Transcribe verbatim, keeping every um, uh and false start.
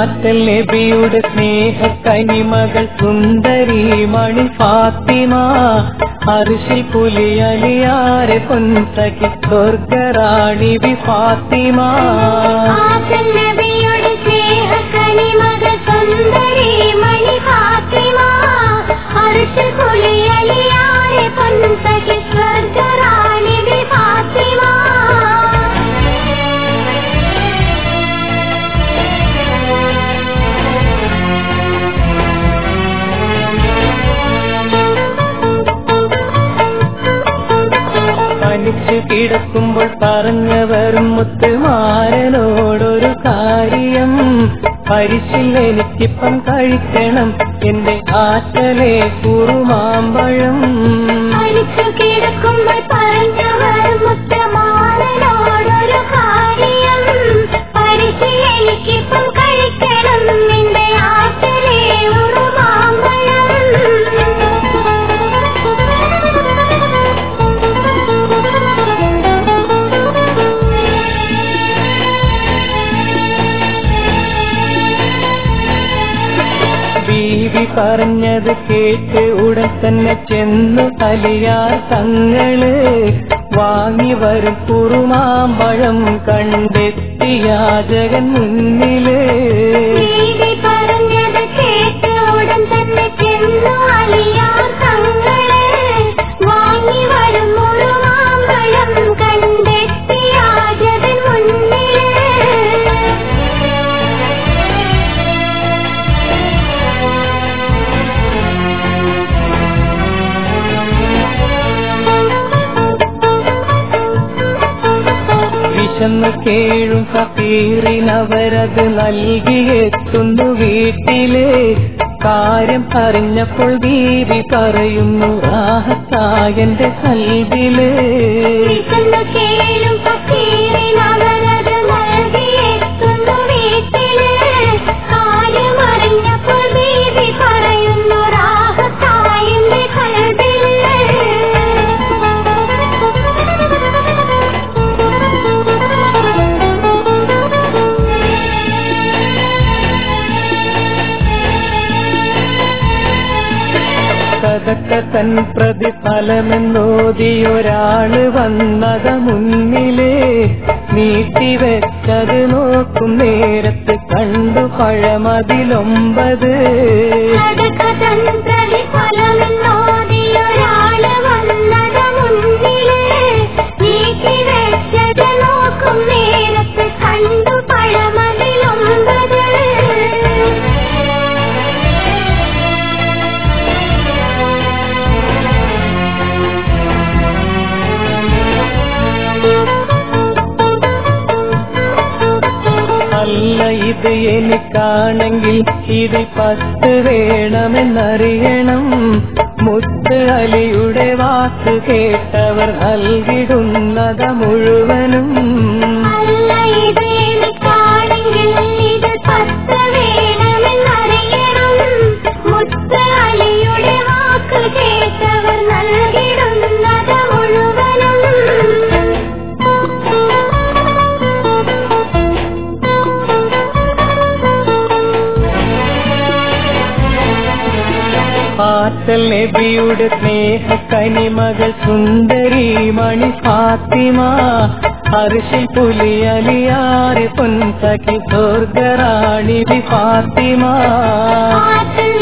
ആറ്റൽ നബിയുടെ സ്നേഹ കനിമകൾ സുന്ദരി മണി ഫാത്തിമ അർശിൽ പുലിയലിയാരെ പൊൻസഖി സ്വർഗറാണി ബി ഫാത്തിമ ആറ്റൽ നബിയുടെ സ്നേഹ കനിമകൾ സുന്ദരി മണി ഫാത്തിമ അർശിൽ പുലിയലിയാരെ പൊൻസഖി സ്വർഗറാണി ബി ഫാത്തിമ പനിച്ചു കിടക്കുമ്പോൾ പറഞ്ഞവരും മുത്തുമാരനോടൊരു കാര്യം പരിശിൽ എനിക്കിപ്പം കഴിക്കണം എന്റെ ആറ്റലെ കുറുമാമ്പഴം പനിച്ചു കിടക്കുമ്പോൾ പറഞ്ഞവരും മുത്തുമാരനോടൊരു കാര്യം പരിശിൽ എനിക്കിപ്പം കഴിക്കണം എന്റെ ആറ്റലെ കുറുമാമ്പഴം ബീവി പറഞ്ഞത് കേട്ട് ഉടൻ തന്നെ ചെന്നു കലിയാർ തങ്ങള് വാങ്ങി വരും കുറുമാമ്പഴം കണ്ടെത്തിയ ജഗൻ മുന്നില് ബീവി പറഞ്ഞത് കേട്ട് ഉടൻ തന്നെ ചെന്നു അലിയാർ തങ്ങള് വാങ്ങി വരും കുറുമാമ്പഴം കണ്ടെത്തിയ ജഗൻ മുന്നില് വിശന്നു കേഴും ഫക്കീറിനവരത് നൽകിയെത്തുന്നു വീട്ടില് കാര്യം അറിഞ്ഞപ്പോൾ ബീവി പറയുന്നു റാഹത്തായന്റെ കൽബില് വിശന്നു കേഴും ഫക്കീറിനവരത് നൽകിയെത്തുന്നു വീട്ടില് കാര്യം അറിഞ്ഞപ്പോൾ ബീവി പറയുന്നു റാഹത്തായന്റെ കൽബില് സദക്ക തൻ പ്രതിഫലമെന്നോതിയൊരാള് വന്നത് മുന്നില് നീട്ടിവെച്ചത് നോക്കും നേരത്ത് കണ്ടു പഴമതിലൊമ്പത് സദഖതൻ പ്രതിഫലമെന്നോതിയൊരാള് വന്നത് മുന്നില് നീട്ടിവെച്ചത് നോക്കും നേരത്ത് കണ്ടു പഴമതിലൊമ്പത് അല്ല ഇത് എനിക്കാണെങ്കിൽ ഇത് പത്ത് വേണമെന്നറിയണം മുത്ത് അലിയുടെ വാക്ക് കേട്ടവർ നൽകിടുന്നത് മുഴുവനും അല്ല ഇത് എനിക്കാണെങ്കിൽ ഇത് പത്ത് വേണമെന്നറിയണം മുത്ത് അലിയുടെ വാക്ക് കേട്ടവർ നൽകിടുന്നത് മുഴുവനും ആറ്റൽ നബിയുടെ സ്നേഹ കനിമകൾ സുന്ദരി മണി ഫാത്തിമ അർശിൽ പുലിയലിയാരെ പൊൻസഖി സ്വർഗറാണി ബി ഫാത്തിമ ആറ്റൽ